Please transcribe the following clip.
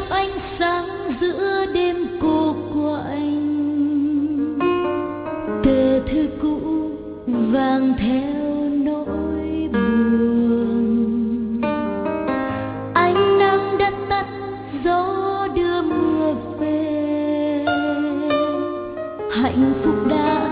ánh sáng giữa đêm cô quạnh. Tờ thư cũ vàng theo nỗi buồn. Ánh nắng đã tắt, gió đưa mưa về. Hạnh phúc đã